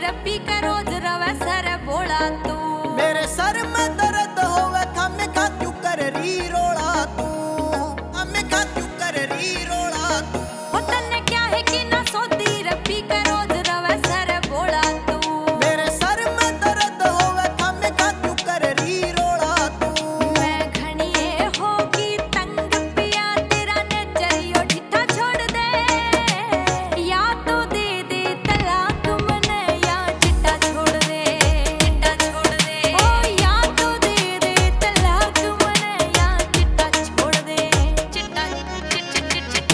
P के रोज रवे sir बोला तू। मेरे सर में दर्द होवे खामे खा क्यों कर री रोड़ा तू, खामे खा क्यों कर री रोड़ा तू। हो तन्ने क्या है कि ना सोती रे पी के रोज रवे सर बोला तू। मेरे सर में दर्द होवे खामे खा क्यों कर री रोड़ा तू। मैं घणिए होगी तंग पिया तेरा नजरियो ढिठा छोड़ दे, या तो दे दे तलाक मने या चिट्टा छोड़ दे, चिट्टा छोड़ दे। ओ या तो दे दे तलाक मने या चिट्टा छोड़ दे, चिट्टा चिट चिट चिट।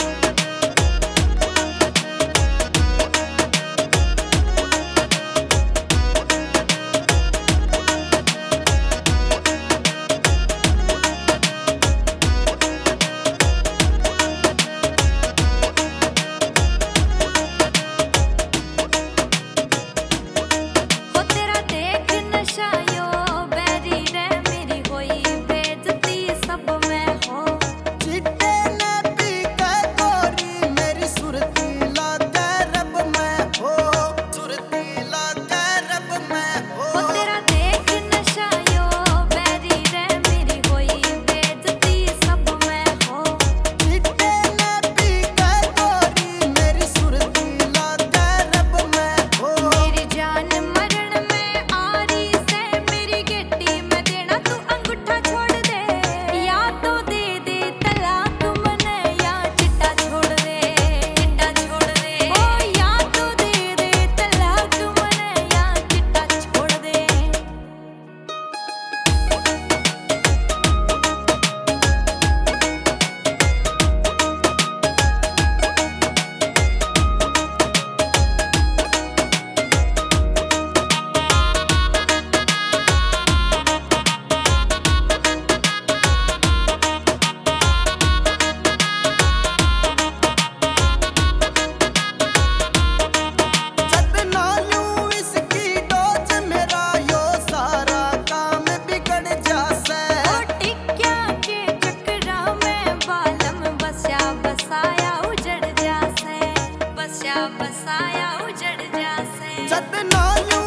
हो तेरा देख नशा यो बैरी रे मेरी होई बेइज्जती सब में हो। चिट्टे ने पी के गोरी मेरी सुरती ला के रब में हो, सुरती ला के रब में हो हो। तेरा देख नशा यो बैरी रे मेरी होई बेइज्जती सब में हो। चिट्टे ने पी के गोरी मेरी सुरती ला के रब में हो। मेरी जान मरण में आरी से मेरी गिट्टी में देना तू अंगूठा छोड़ दे, या तो दे दे तलाक मने या चिट्टा छोड़ दे, चिट्टा छोड़ दे। ओ या तो दे दे तलाक मने या चिट्टा छोड़ दे। जब ना लूं इसकी डोज मेरा यो सारा काम बिगड़ जासे। ओ टिक्या के चक्रा में बालम बसा बसाया उजड़ जासे, बसा बसाया उजड़ जासे। जब ना लूं